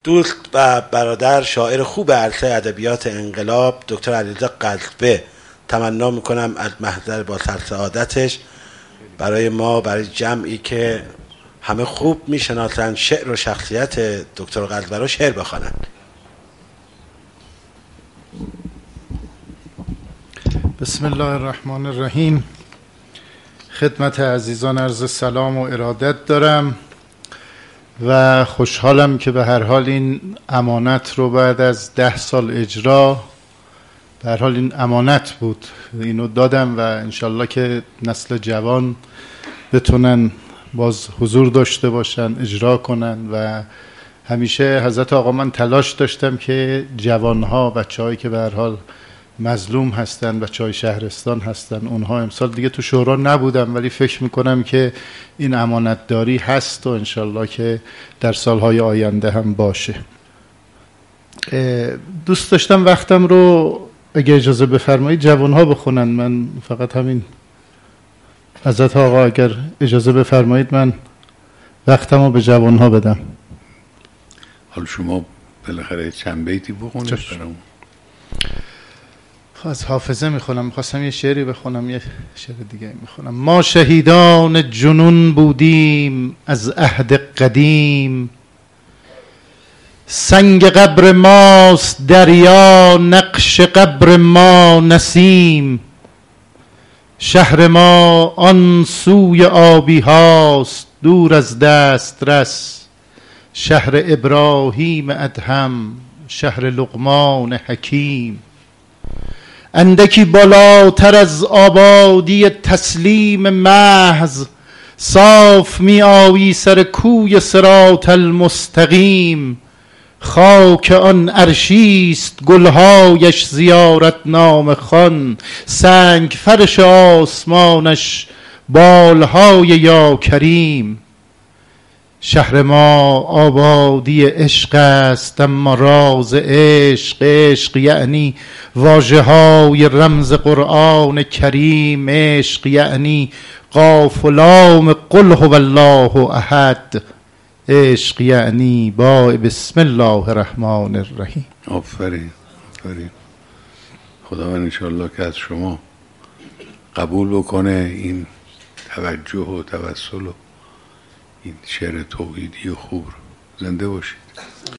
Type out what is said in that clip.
دوست و برادر شاعر خوب عرصه ادبیات انقلاب دکتر علیرضا قلتبه تمنا میکنم از محضر با سرسعادتش برای ما، برای جمعی که همه خوب میشناسند شعر و شخصیت دکتر قلتبه رو، شعر بخوانند. بسم الله الرحمن الرحیم. خدمت عزیزان عرض سلام و ارادت دارم و خوشحالم که به هر حال این امانت رو بعد از 10 سال اجرا، به هر حال این امانت بود، اینو دادم و انشالله که نسل جوان بتونن باز حضور داشته باشن، اجرا کنن. و همیشه حضرت آقا من تلاش داشتم که جوانها، بچه‌هایی که به هر حال مظلوم هستن، بچه‌های شهرستان هستن، اونها امسال دیگه تو شورا نبودم ولی فکر میکنم که این امانتداری هست و انشالله که در سالهای آینده هم باشه. دوست داشتم وقتم رو اگه اجازه بفرمایید جوانها بخونن. من فقط همین حضرت آقا اگر اجازه بفرمایید من وقتم رو به جوانها بدم. حالا شما بالاخره چند بیتی بخونید برامون. از حافظه میخونم، میخواستم یه شعری بخونم، یه شعر دیگه میخونم. ما شهیدان جنون بودیم از عهد قدیم، سنگ قبر ماست دریا، نقش قبر ما نسیم. شهر ما آن سوی آبی هاست دور از دسترس، شهر ابراهیم ادهم، شهر لقمان حکیم. اندکی بالاتر از آبادی تسلیم محض، صاف می آیی سر کوی صراط المستقیم. خاک آن عرشیست گلهایش زیارت نامه خوان، سنگ فرش آسمانش بالهای یا کریم. شهر ما آبادی عشق است اما راز عشق، عشق یعنی واژه های رمز قرآن کریم، عشق یعنی قاف و لام قل هو الله احد، عشق یعنی با بسم الله الرحمن الرحیم. آفرین آفرین. خداوند انشاءالله که از شما قبول بکنه این توجه و توسل و این شعر توحیدی و خوب. زنده باشید.